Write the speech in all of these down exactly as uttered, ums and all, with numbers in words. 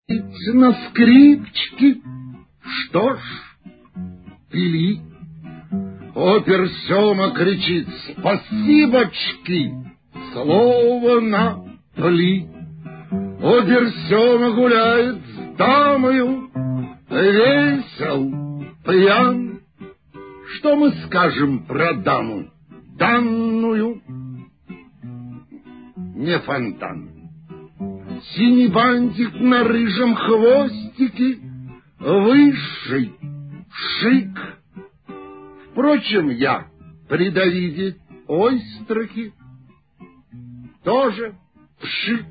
на скрипчике. Что ж, пили. Опер Сёма кричит: спасибочки, слово на пли. Опер Сёма гуляет с дамою, весел, пьян. Что мы скажем про даму данную? Не фонтан. Синий бантик на рыжем хвостике, высший шик. Впрочем, я при Давиде Ойстрахе тоже пшик.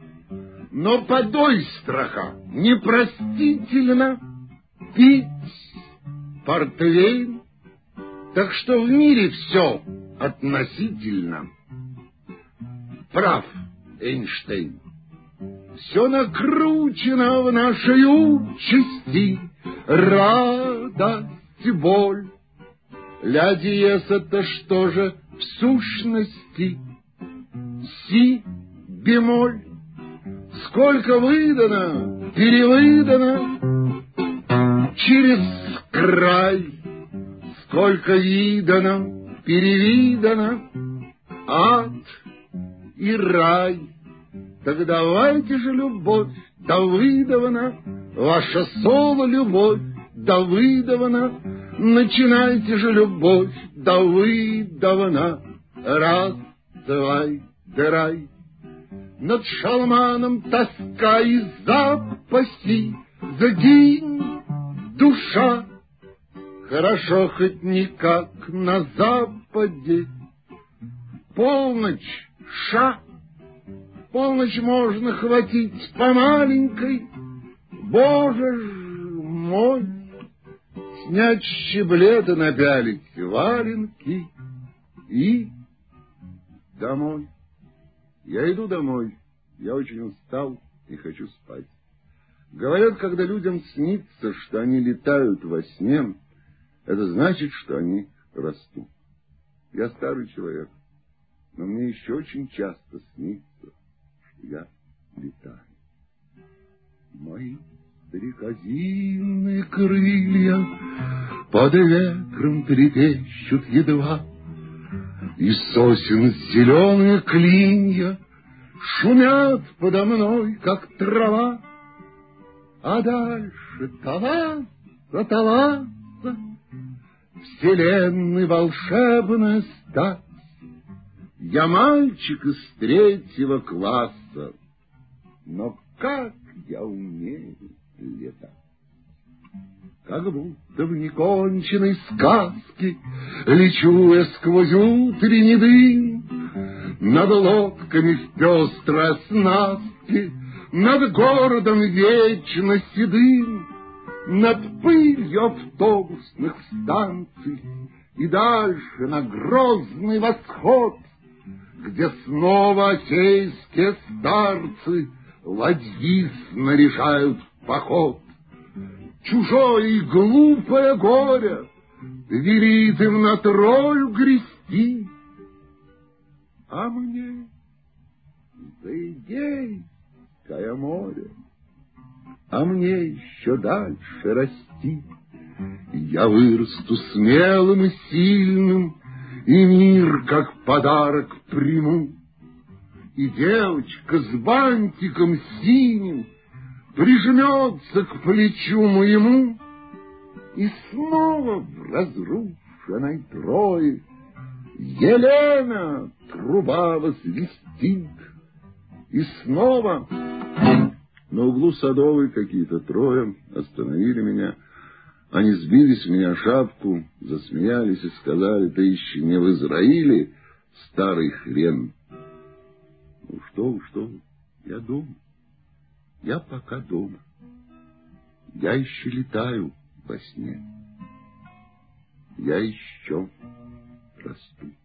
Но под Ойстраха непростительно пить портвейн. Так что в мире все относительно. Прав Эйнштейн. Все накручено в нашей участи. Радость, боль. Ля диез — это что же в сущности? Си бемоль. Сколько выдано, перевыдано через край. Сколько видано, перевидано ад и рай. Так давайте же, любовь Давыдовна, ваша соло любовь Давыдовна, начинайте же, любовь Давыдовна. Раз, два, драй. Над шалманом тоска и запаси, загинь, душа. Хорошо хоть не как на западе. Полночь, ша. Полночь можно хватить по маленькой. Боже ж мой! Снять щеблеты, напялить валенки и домой. Я иду домой. Я очень устал и хочу спать. Говорят, когда людям снится, что они летают во сне, это значит, что они растут. Я старый человек, но мне еще очень часто снится, что я летаю. Мои стрекозинные крылья под ветром трепещут едва, и сосен зеленые клинья шумят подо мной, как трава. А дальше таланта, таланта, вселенной волшебная стать. Я мальчик из третьего класса, но как я умею летать. Как будто в неконченной сказке лечу я сквозь утренний дым, над лодками в пестрой оснастке, над городом вечно седым, над пылью автобусных станций и дальше на грозный восход, где снова осейские старцы ладьи снаряжают в поход. Чужое и глупое горе велит им на Трою грести, а мне за Эгейское море, а мне еще дальше расти. Я вырасту смелым и сильным, и мир как подарок приму. И девочка с бантиком синим прижмется к плечу моему, и снова в разрушенной Трое Елена труба возвестит, и снова на углу Садовой какие-то трое остановили меня. Они сбили с меня шапку, засмеялись и сказали: ты еще не в Израиле, старый хрен. Ну что, что, я дома. Я пока дома. Я еще летаю во сне. Я еще расту.